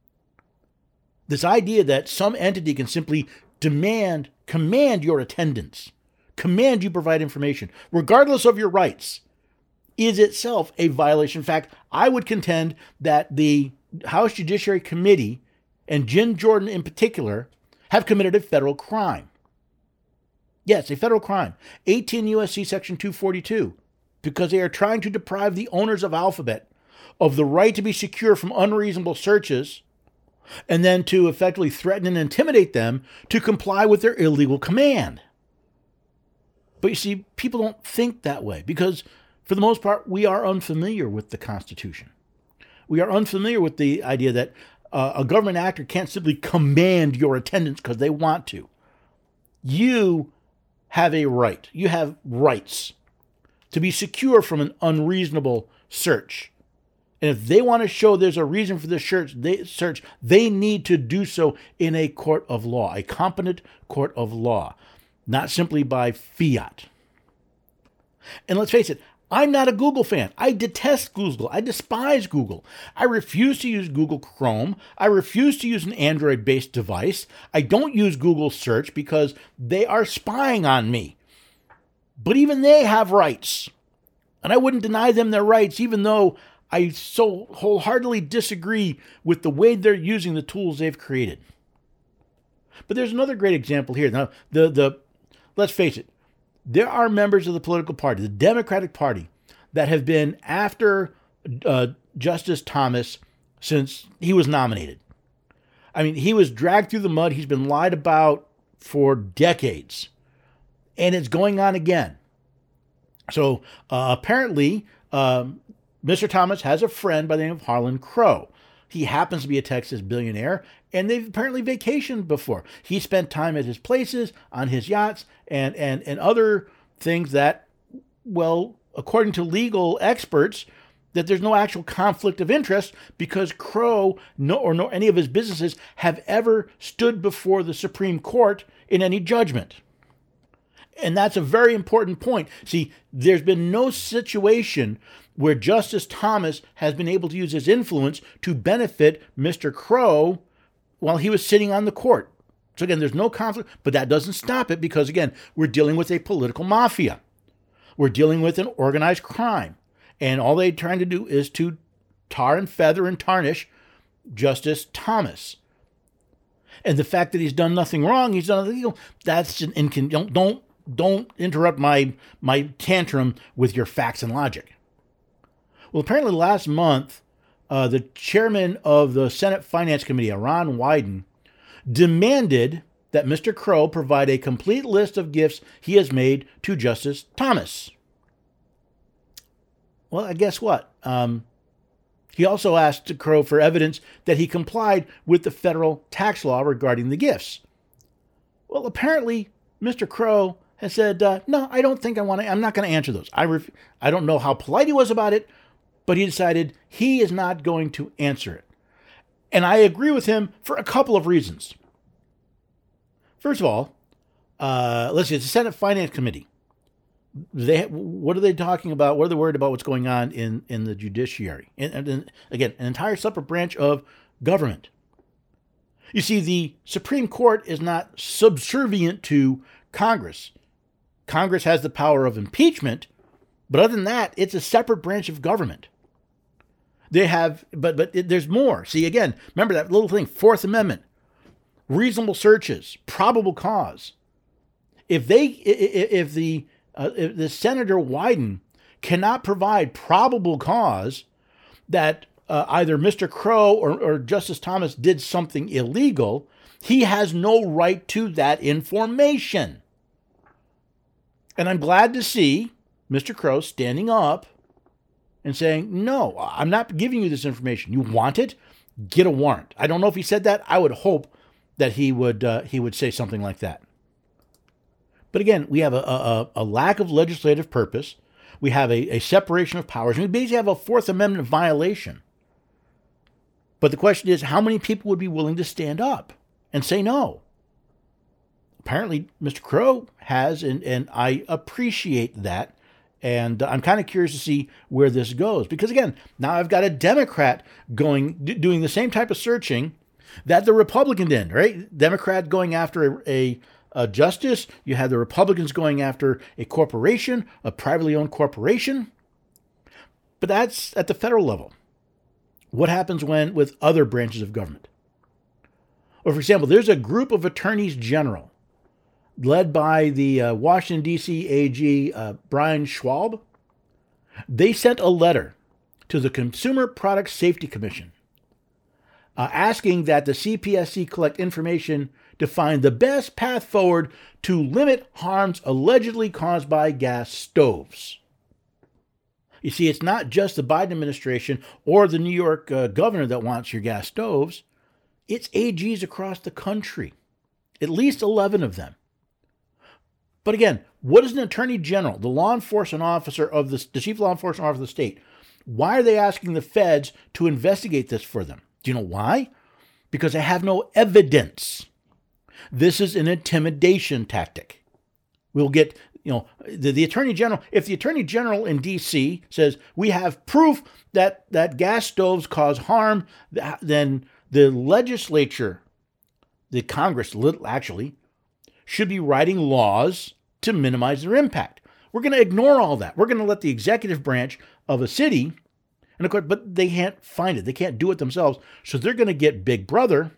This idea that some entity can simply demand, command your attendance, command you provide information, regardless of your rights, is itself a violation. In fact, I would contend that the House Judiciary Committee, and Jim Jordan in particular, have committed a federal crime. Yes, a federal crime. eighteen U S C Section two forty-two, because they are trying to deprive the owners of Alphabet of the right to be secure from unreasonable searches, and then to effectively threaten and intimidate them to comply with their illegal command. But you see, people don't think that way because, for the most part, we are unfamiliar with the Constitution. We are unfamiliar with the idea that uh, a government actor can't simply command your attendance because they want to. You have a right. You have rights to be secure from an unreasonable search. And if they want to show there's a reason for this search, they, search, they need to do so in a court of law, a competent court of law, not simply by fiat. And let's face it, I'm not a Google fan. I detest Google. I despise Google. I refuse to use Google Chrome. I refuse to use an Android-based device. I don't use Google Search because they are spying on me. But even they have rights. And I wouldn't deny them their rights, even though I so wholeheartedly disagree with the way they're using the tools they've created. But there's another great example here. Now, the the let's face it, there are members of the political party, the Democratic Party, that have been after uh, Justice Thomas since he was nominated. I mean, he was dragged through the mud. He's been lied about for decades. And it's going on again. So uh, apparently, um, Mister Thomas has a friend by the name of Harlan Crow. He happens to be a Texas billionaire, and they've apparently vacationed before. He spent time at his places, on his yachts, and, and, and other things that, well, according to legal experts, that there's no actual conflict of interest because Crow no, or no, any of his businesses have ever stood before the Supreme Court in any judgment. And that's a very important point. See, there's been no situation where Justice Thomas has been able to use his influence to benefit Mister Crow while he was sitting on the court. So again, there's no conflict, but that doesn't stop it because, again, we're dealing with a political mafia. We're dealing with an organized crime. And all they're trying to do is to tar and feather and tarnish Justice Thomas. And the fact that he's done nothing wrong, he's done nothing illegal, that's an incon- don't, don't Don't interrupt my, my tantrum with your facts and logic. Well, apparently last month, uh, the chairman of the Senate Finance Committee, Ron Wyden, demanded that Mister Crow provide a complete list of gifts he has made to Justice Thomas. Well, I guess what? Um, he also asked Crow for evidence that he complied with the federal tax law regarding the gifts. Well, apparently, Mister Crow has said, uh, no, I don't think I want to, I'm not going to answer those. I ref- I don't know how polite he was about it, but he decided he is not going to answer it. And I agree with him for a couple of reasons. First of all, uh, let's see, it's the Senate Finance Committee. They, what are they talking about? What are they worried about what's going on in, in the judiciary? And, and, and again, an entire separate branch of government. You see, the Supreme Court is not subservient to Congress. Congress has the power of impeachment, but other than that, it's a separate branch of government. They have, but but it, there's more. See, again, remember that little thing, Fourth Amendment, reasonable searches, probable cause. If they, if, if the uh, if the Senator Wyden cannot provide probable cause that uh, either Mister Crow or, or Justice Thomas did something illegal, he has no right to that information. And I'm glad to see Mister Crow standing up and saying, no, I'm not giving you this information. You want it? Get a warrant. I don't know if he said that. I would hope that he would uh, he would say something like that. But again, we have a, a, a lack of legislative purpose. We have a, a separation of powers. And we basically have a Fourth Amendment violation. But the question is, how many people would be willing to stand up and say no? apparently Mister Crow has, and, and I appreciate that. And I'm kind of curious to see where this goes. Because again, now I've got a Democrat going, d- doing the same type of searching that the Republican did, right? Democrat going after a, a, a justice. You have the Republicans going after a corporation, a privately owned corporation. But that's at the federal level. What happens when with other branches of government? Or for example, there's a group of attorneys general led by the uh, Washington, D C A G, uh, Brian Schwab. They sent a letter to the Consumer Product Safety Commission uh, asking that the C P S C collect information to find the best path forward to limit harms allegedly caused by gas stoves. You see, it's not just the Biden administration or the New York uh, governor that wants your gas stoves. It's A Gs across the country, at least eleven of them. But again, what is an attorney general, the law enforcement officer of the, the chief law enforcement officer of the state? Why are they asking the feds to investigate this for them? Do you know why? Because they have no evidence. This is an intimidation tactic. We'll get, you know, the, the attorney general, if the attorney general in D C says we have proof that, that gas stoves cause harm, then the legislature, the Congress actually, should be writing laws to minimize their impact. We're going to ignore all that. We're going to let the executive branch of a city, and of course, but they can't find it. They can't do it themselves. So they're going to get Big Brother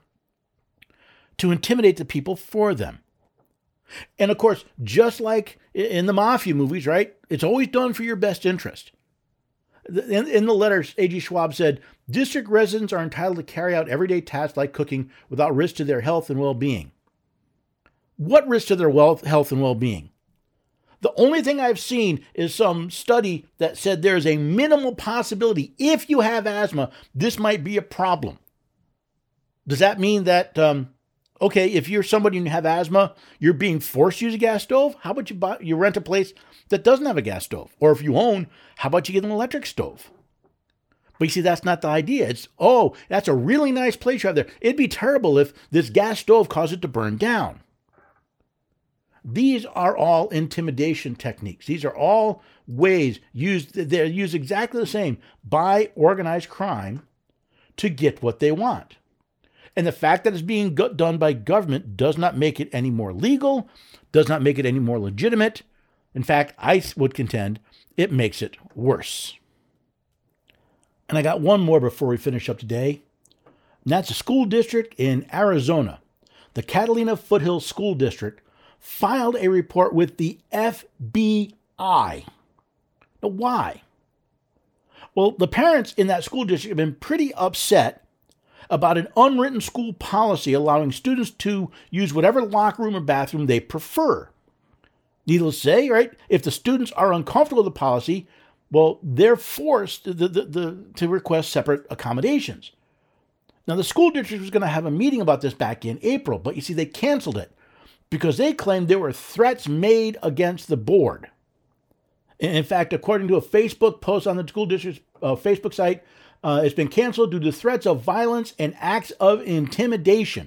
to intimidate the people for them. And of course, just like in the mafia movies, right? It's always done for your best interest. In, in the letters, A G Schwab said, district residents are entitled to carry out everyday tasks like cooking without risk to their health and well-being. What risk to their wealth, health and well-being? The only thing I've seen is some study that said there's a minimal possibility if you have asthma, this might be a problem. Does that mean that, um, okay, if you're somebody and you have asthma, you're being forced to use a gas stove? How about you buy, you rent a place that doesn't have a gas stove? Or if you own, how about you get an electric stove? But you see, that's not the idea. It's, oh, that's a really nice place you have there. It'd be terrible if this gas stove caused it to burn down. These are all intimidation techniques. These are all ways used, they're used exactly the same by organized crime to get what they want. And the fact that it's being done by government does not make it any more legal, does not make it any more legitimate. In fact, I would contend it makes it worse. And I got one more before we finish up today. And that's a school district in Arizona. The Catalina Foothills School District filed a report with the F B I. Now, why? Well, the parents in that school district have been pretty upset about an unwritten school policy allowing students to use whatever locker room or bathroom they prefer. Needless to say, right, if the students are uncomfortable with the policy, well, they're forced to, the, the, the, to request separate accommodations. Now, the school district was going to have a meeting about this back in April, but you see, they canceled it because they claimed there were threats made against the board. In fact, according to a Facebook post on the school district's uh, Facebook site, uh, it's been canceled due to threats of violence and acts of intimidation.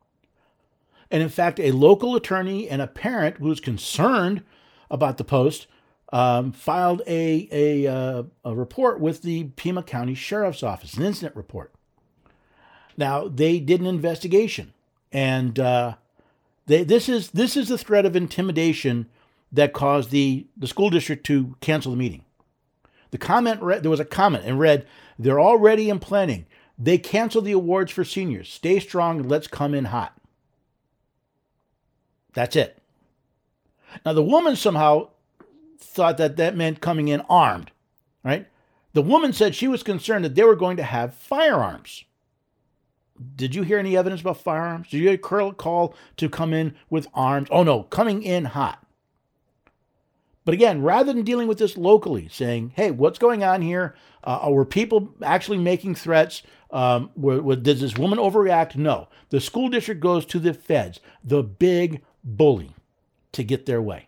And in fact, a local attorney and a parent who was concerned about the post um, filed a, a, uh, a report with the Pima County Sheriff's Office, an incident report. Now, they did an investigation, and uh, they, this is this is the threat of intimidation that caused the, the school district to cancel the meeting. The comment read, there was a comment and read, "They're already in planning. They canceled the awards for seniors. Stay strong and let's come in hot." That's it. Now, the woman somehow thought that that meant coming in armed, right? The woman said she was concerned that they were going to have firearms. Did you hear any evidence about firearms? Did you hear a call to come in with arms? Oh, no, coming in hot. But again, rather than dealing with this locally, saying, hey, what's going on here? Uh, were people actually making threats? Um, were, were, did this woman overreact? No. The school district goes to the feds, the big bully, to get their way.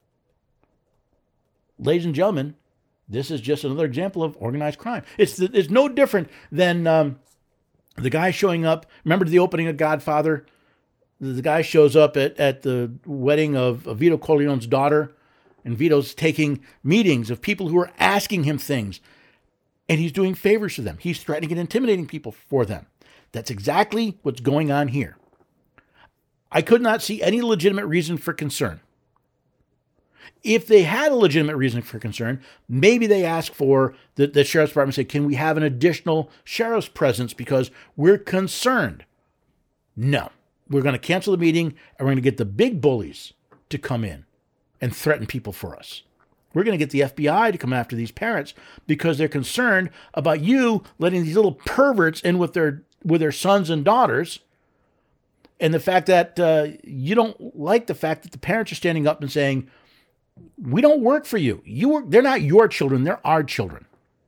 Ladies and gentlemen, this is just another example of organized crime. It's, the, it's no different than um, the guy showing up. Remember the opening of Godfather? The guy shows up at, at the wedding of, of Vito Corleone's daughter, and Vito's taking meetings of people who are asking him things, and he's doing favors to them. He's threatening and intimidating people for them. That's exactly what's going on here. I could not see any legitimate reason for concern. If they had a legitimate reason for concern, maybe they ask for the, the sheriff's department, say, can we have an additional sheriff's presence because we're concerned? No. We're going to cancel the meeting, and we're going to get the big bullies to come in and threaten people for us. We're going to get the F B I to come after these parents because they're concerned about you letting these little perverts in with their with their sons and daughters, and the fact that uh, you don't like the fact that the parents are standing up and saying, we don't work for you. You work, they're not your children, they're our children.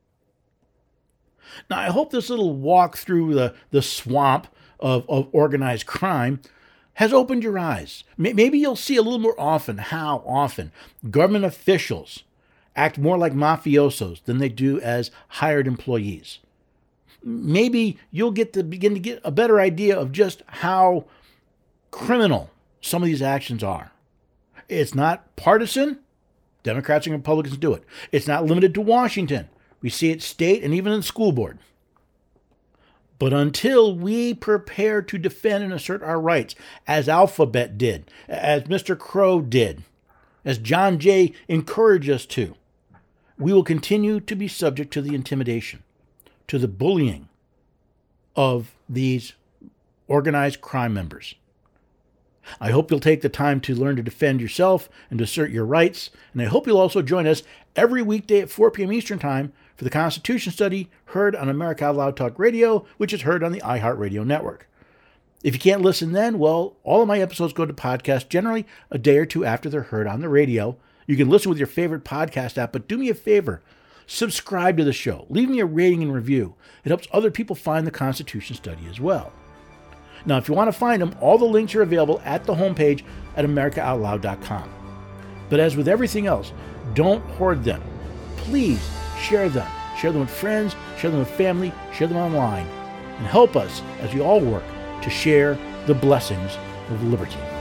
Now, I hope this little walk through the, the swamp of, of organized crime has opened your eyes. Maybe you'll see a little more often how often government officials act more like mafiosos than they do as hired employees. Maybe you'll get to begin to get a better idea of just how criminal some of these actions are. It's not partisan. Democrats and Republicans do it. It's not limited to Washington. We see it state and even in the school board. But until we prepare to defend and assert our rights, as Alphabet did, as Mister Crow did, as John Jay encouraged us to, we will continue to be subject to the intimidation, to the bullying of these organized crime members. I hope you'll take the time to learn to defend yourself and to assert your rights, and I hope you'll also join us every weekday at four p.m. Eastern Time for the Constitution Study, heard on America Out Loud Talk Radio, which is heard on the iHeartRadio network. If you can't listen then, well, all of my episodes go to podcast generally a day or two after they're heard on the radio. You can listen with your favorite podcast app, but do me a favor, subscribe to the show. Leave me a rating and review. It helps other people find the Constitution Study as well. Now, if you want to find them, all the links are available at the homepage at america out loud dot com. But as with everything else, don't hoard them. Please share them. Share them with friends, share them with family, share them online, and help us as we all work to share the blessings of liberty.